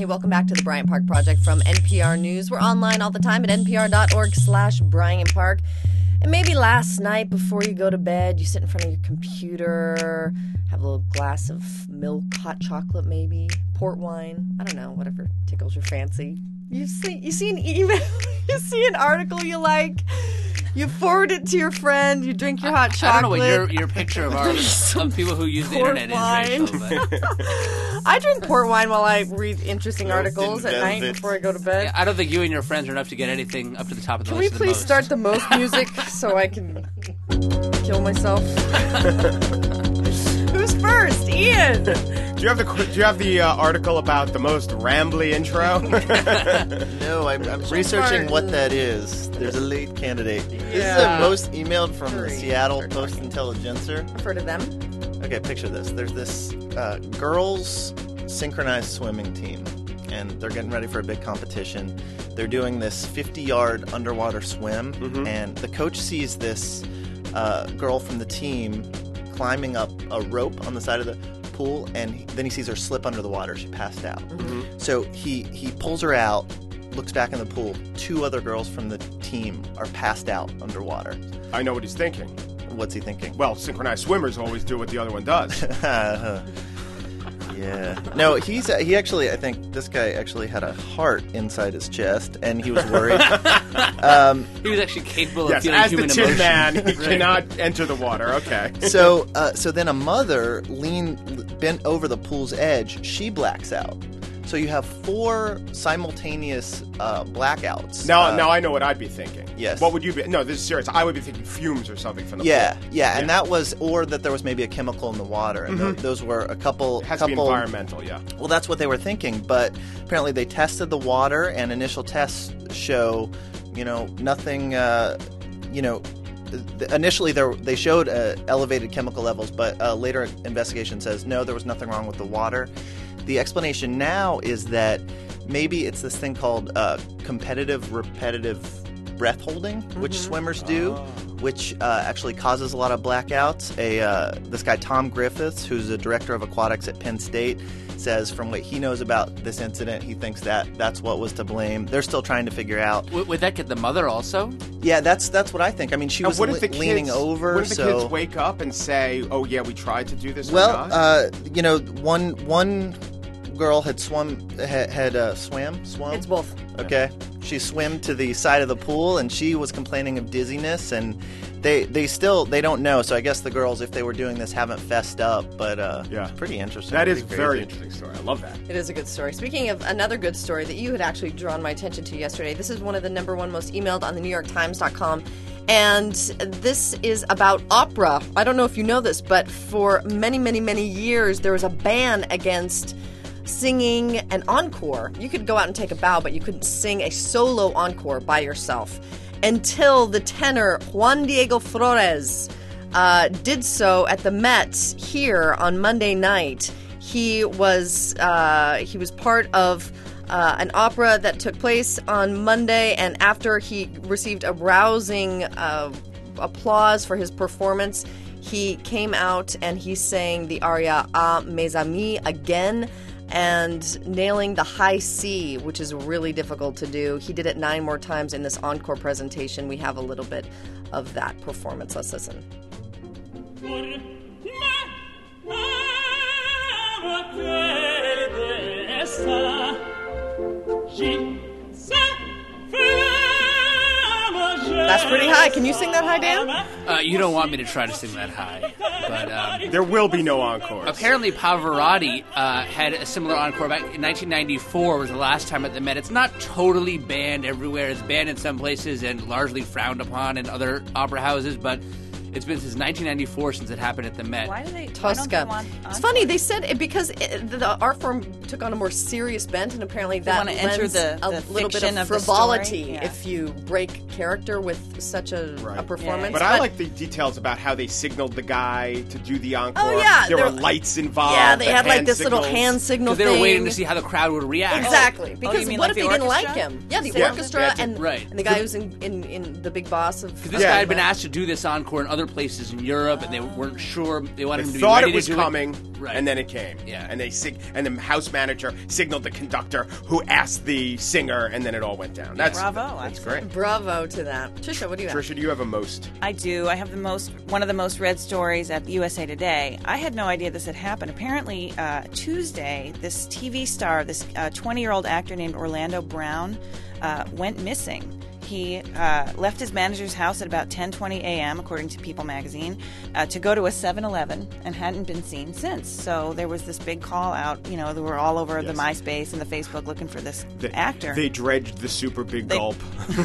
Welcome back to the Bryant Park Project from NPR News. We're online all the time at npr.org/Bryant Park. And maybe last night before you go to bed, you sit in front of your computer, have a little glass of milk, hot chocolate maybe, port wine, I don't know, whatever tickles your fancy. You see an email, you see an article you like, you forward it to your friend, you drink your hot chocolate. I don't know what your picture of people who use the internet is, Rachel. But... I drink port wine while I read interesting articles at night before I go to bed. Yeah, I don't think you and your friends are enough to get anything up to the top of the list. list. Can we please start the most music so I can kill myself? Who's first? Ian! Do you have the article about the most rambly intro? No, I'm researching what that is. There's a late candidate. This is the most emailed from the Seattle Post-Intelligencer. I've heard of them. Okay, picture this. There's this girls synchronized swimming team, and they're getting ready for a big competition. They're doing this 50-yard underwater swim, and the coach sees this girl from the team climbing up a rope on the side of the pool, and then he sees her slip under the water. She passed out. So he pulls her out, looks back in the pool. 2 other girls from the team are passed out underwater. I know what he's thinking. What's he thinking? Well, synchronized swimmers always do what the other one does. Yeah. No, he actually, I think this guy actually had a heart inside his chest, and he was worried. He was actually capable of feeling as human the emotion. Tin Man, he cannot enter the water. Okay. So then a mother bent over the pool's edge. She blacks out. So you have 4 simultaneous blackouts. Now I know what I'd be thinking. Yes. What would you be? No, this is serious. I would be thinking fumes or something from the pool. Yeah, and that was, or that there was maybe a chemical in the water, and those were a couple. It has to be environmental, yeah. Well, that's what they were thinking, but apparently they tested the water, and initial tests show, nothing. Initially they showed elevated chemical levels, but later investigation says no, there was nothing wrong with the water. The explanation now is that maybe it's this thing called competitive repetitive breath holding, which swimmers do, which actually causes a lot of blackouts. This guy Tom Griffiths, who's a director of aquatics at Penn State, says from what he knows about this incident, he thinks that's what was to blame. They're still trying to figure out. Would that get the mother also? Yeah, that's what I think. I mean, she was leaning over. What if the kids wake up and say, "Oh yeah, we tried to do this"? Well, one girl had swum. It's both. Okay, she swam to the side of the pool, and she was complaining of dizziness, and they don't know. So I guess the girls, if they were doing this, haven't fessed up. But it's pretty interesting. That is a very interesting story. I love that. It is a good story. Speaking of another good story that you had actually drawn my attention to yesterday, this is one of the number 1 most emailed on the NewYorkTimes.com. And this is about opera. I don't know if you know this, but for many, many, many years, there was a ban against singing an encore. You could go out and take a bow, but you couldn't sing a solo encore by yourself until the tenor Juan Diego Flores did so at the Met here on Monday night. He was part of an opera that took place on Monday, and after he received a rousing applause for his performance, he came out and he sang the aria A Mes Amis again, and nailing the high C, which is really difficult to do. He did it 9 more times in this encore presentation. We have a little bit of that performance. Let's listen. That's pretty high. Can you sing that high, Dan? You don't want me to try to sing that high. But there will be no encores. Apparently Pavarotti had a similar encore back in 1994 was the last time at the Met. It's not totally banned everywhere. It's banned in some places and largely frowned upon in other opera houses, but it's been since 1994 since it happened at the Met. Why do they? Tosca. It's funny, they said it because the art form took on a more serious bent, and apparently that want to enter lends the a little bit of frivolity if you break character with such a performance. But I like the details about how they signaled the guy to do the encore. Oh, yeah. There were lights involved. Yeah, they had like this signals. little hand signal thing. Because they were waiting to see how the crowd would react. Exactly. Because you mean what like if the they didn't orchestra? like him? Yeah, the orchestra and Right. the guy who's in the big boss of... Because this guy had been asked to do this encore in other other places in Europe, and they weren't sure. They wanted him to be thought ready it was to do coming, Right. and then it came. Yeah. And and the house manager signaled the conductor, who asked the singer, and then it all went down. That's Bravo, That's I great. Bravo to that. Trisha, what do you have? Trisha, do you have a most? I do. I have one of the most read stories at USA Today. I had no idea this had happened. Apparently, Tuesday, this TV star, this 20-year-old actor named Orlando Brown, went missing. He left his manager's house at about 10:20 a.m., according to People magazine, to go to a 7-Eleven and hadn't been seen since. So there was this big call out. They were all over the MySpace and the Facebook looking for this actor. They dredged the super big gulp.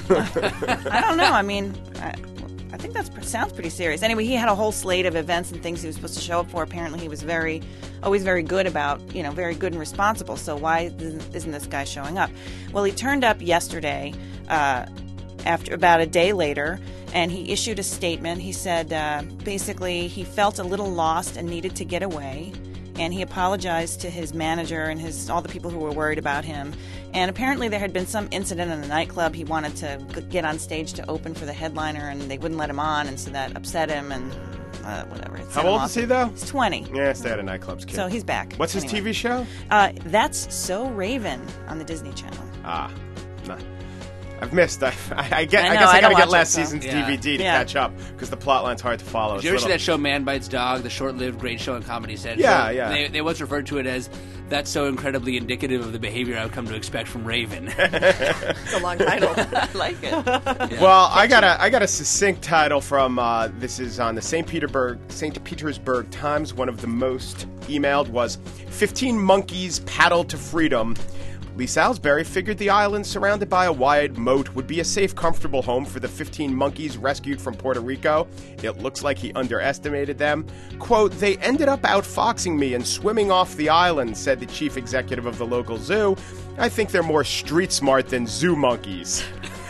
I don't know. I mean, I think that sounds pretty serious. Anyway, he had a whole slate of events and things he was supposed to show up for. Apparently, he was always very good about, very good and responsible. So why isn't this guy showing up? Well, he turned up yesterday, after about a day later, and he issued a statement. He said basically he felt a little lost and needed to get away. And he apologized to his manager and all the people who were worried about him. And apparently there had been some incident in a nightclub. He wanted to get on stage to open for the headliner, and they wouldn't let him on, and so that upset him, and whatever. How old is he, though? He's 20. Yeah, stay out of nightclubs, kid. So he's back. What's his TV show? That's So Raven on the Disney Channel. Nah. I've missed. I guess I I gotta watch get last it, so. season's Yeah. DVD to Yeah. catch up, because the plot line's hard to follow. Did you ever see that show Man Bites Dog, the short-lived great show on Comedy Central? Yeah. They once referred to it as, that's so incredibly indicative of the behavior I've come to expect from Raven. It's a long title. I like it. Well, I got a succinct title from this is on the St. Petersburg Times. One of the most emailed was 15 monkeys paddled to freedom. Lee Salisbury figured the island surrounded by a wide moat would be a safe, comfortable home for the 15 monkeys rescued from Puerto Rico. It looks like he underestimated them. Quote, "They ended up outfoxing me and swimming off the island," said the chief executive of the local zoo. "I think they're more street smart than zoo monkeys."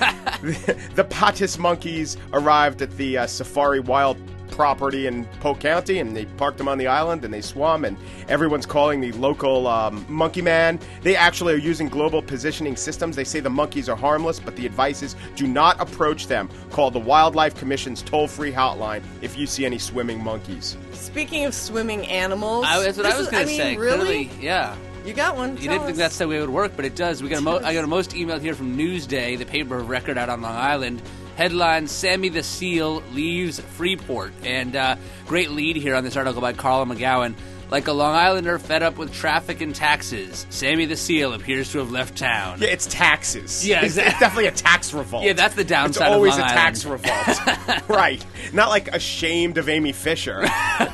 The Patis monkeys arrived at the Safari Wild property in Polk County, and they parked them on the island, and they swum, and everyone's calling the local monkey man. They actually are using global positioning systems. They say the monkeys are harmless, but the advice is do not approach them. Call the Wildlife Commission's toll-free hotline if you see any swimming monkeys. Speaking of swimming animals, That's what I was going to say. Really? Clearly, yeah. You got one. You didn't think that's the way it would work, but it does. I got a most emailed here from Newsday, the paper of record out on Long Island. Headline, Sammy the Seal leaves Freeport. And great lead here on this article by Carla McGowan. Like a Long Islander fed up with traffic and taxes, Sammy the Seal appears to have left town. Yeah, it's taxes. Yeah, It's definitely a tax revolt. Yeah, that's the downside It's always of a Long tax Island. revolt. Right. Not like ashamed of Amy Fisher.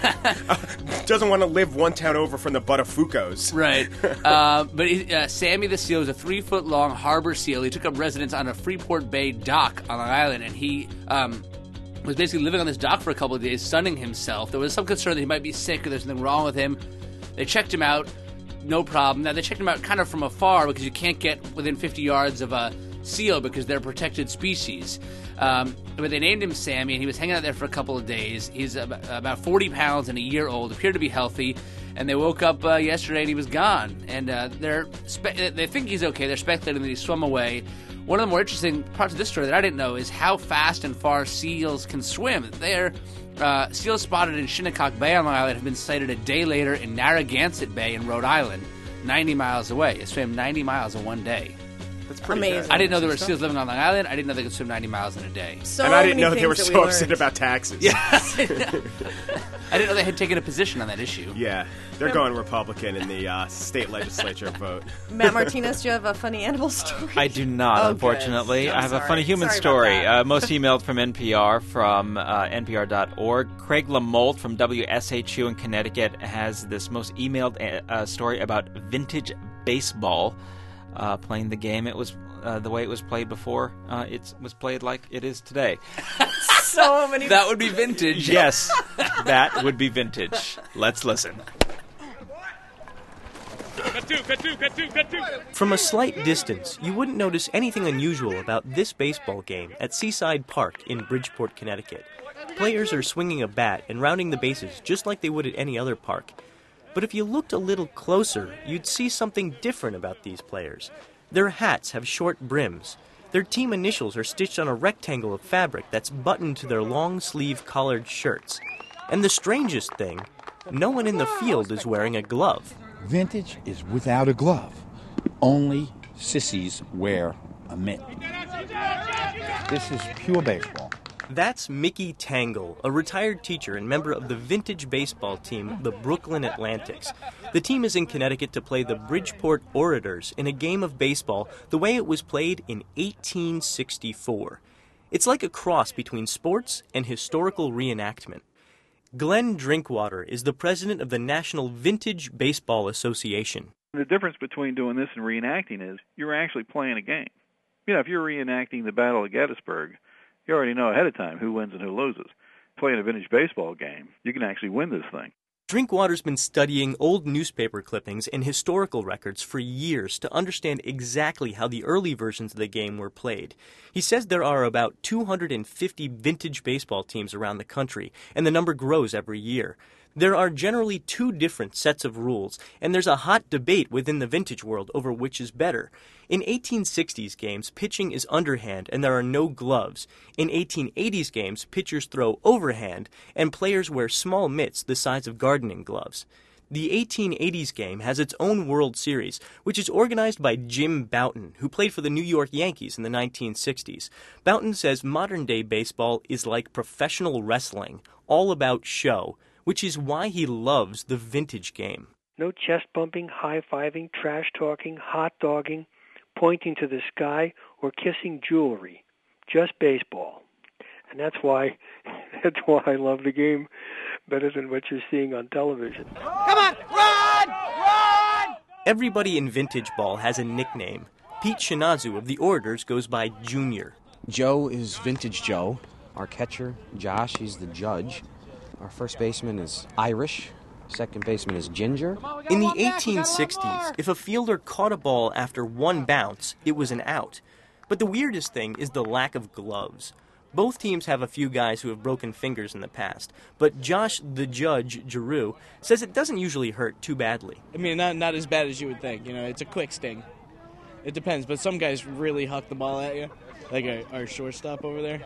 Doesn't want to live one town over from the Buttafuoco's. Right. But Sammy the Seal is a 3-foot-long harbor seal. He took up residence on a Freeport Bay dock on Long Island, and he was basically living on this dock for a couple of days, sunning himself. There was some concern that he might be sick or there's something wrong with him. They checked him out, no problem. Now, they checked him out kind of from afar because you can't get within 50 yards of a seal because they're protected species. But they named him Sammy, and he was hanging out there for a couple of days. He's about 40 pounds and a year old, appeared to be healthy, and they woke up yesterday and he was gone. And they think he's okay. They're speculating that he swam away. One of the more interesting parts of this story that I didn't know is how fast and far seals can swim. Seals spotted in Shinnecock Bay on Long Island have been sighted a day later in Narragansett Bay in Rhode Island, 90 miles away. It swam 90 miles in one day. That's pretty Amazing. good. I didn't know there were seals living on Long Island. I didn't know they could swim 90 miles in a day. So And I didn't many know they were things that so we upset learned. about taxes. I didn't know they had taken a position on that issue. Yeah. They're going Republican in the state legislature vote. Matt Martinez, do you have a funny animal story? I do not, Oh, unfortunately. good. I have I'm a funny sorry. human Sorry story. about that. Most emailed from NPR, from npr.org. Craig Lamolt from WSHU in Connecticut has this most emailed story about vintage baseball. Playing the game, it was the way it was played before. It was played like it is today. So many. That would be vintage. Yes, that would be vintage. Let's listen. From a slight distance, you wouldn't notice anything unusual about this baseball game at Seaside Park in Bridgeport, Connecticut. Players are swinging a bat and rounding the bases just like they would at any other park. But if you looked a little closer, you'd see something different about these players. Their hats have short brims, Their team initials are stitched on a rectangle of fabric that's buttoned to their long-sleeve collared shirts. And the strangest thing, no one in the field is wearing a glove. Vintage is without a glove. Only sissies wear a mitt. This is pure baseball. That's Mickey Tangle, a retired teacher and member of the vintage baseball team, the Brooklyn Atlantics. The team is in Connecticut to play the Bridgeport Orators in a game of baseball the way it was played in 1864. It's like a cross between sports and historical reenactment. Glenn Drinkwater is the president of the National Vintage Baseball Association. The difference between doing this and reenacting is you're actually playing a game. You know, if you're reenacting the Battle of Gettysburg, you already know ahead of time who wins and who loses. Playing a vintage baseball game, you can actually win this thing. Drinkwater's been studying old newspaper clippings and historical records for years to understand exactly how the early versions of the game were played. He says there are about 250 vintage baseball teams around the country, and the number grows every year. There are generally two different sets of rules, and there's a hot debate within the vintage world over which is better. In 1860s games, pitching is underhand and there are no gloves. In 1880s games, pitchers throw overhand and players wear small mitts the size of gardening gloves. The 1880s game has its own World Series, which is organized by Jim Bouton, who played for the New York Yankees in the 1960s. Bouton says modern-day baseball is like professional wrestling, all about show, which is why he loves the vintage game. No chest-bumping, high-fiving, trash-talking, hot-dogging, pointing to the sky, or kissing jewelry. Just baseball. And that's why I love the game better than what you're seeing on television. Come on, run! Run! Everybody in vintage ball has a nickname. Pete Shinazu of the Orators goes by Junior. Joe is Vintage Joe. Our catcher, Josh, he's the judge. Our first baseman is Irish. Second baseman is Ginger. In the 1860s, if a fielder caught a ball after one bounce, it was an out. But the weirdest thing is the lack of gloves. Both teams have a few guys who have broken fingers in the past, but Josh the Judge Giroux says it doesn't usually hurt too badly. I mean, not as bad as you would think. You know, it's a quick sting. It depends, but some guys really huck the ball at you, like our shortstop over there.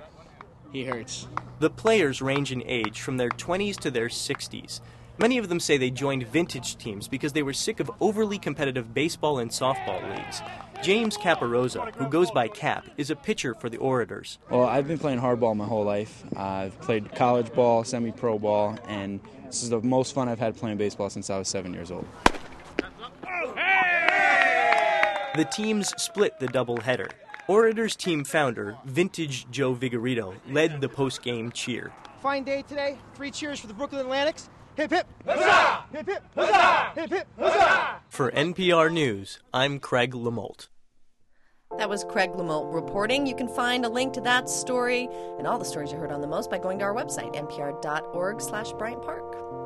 He hurts. The players range in age from their 20s to their 60s. Many of them say they joined vintage teams because they were sick of overly competitive baseball and softball leagues. James Caparosa, who goes by Cap, is a pitcher for the Orators. Well, I've been playing hardball my whole life. I've played college ball, semi-pro ball, and this is the most fun I've had playing baseball since I was 7 years old. The teams split the doubleheader. Orators team founder, Vintage Joe Vigorito, led the post-game cheer. Fine day today. 3 cheers for the Brooklyn Atlantics. Hip, hip, huzzah! Hip, hip, huzzah! Hip, hip, huzzah! For NPR News, I'm Craig LaMolt. That was Craig LaMolt reporting. You can find a link to that story and all the stories you heard on The Most by going to our website, npr.org/Bryant Park.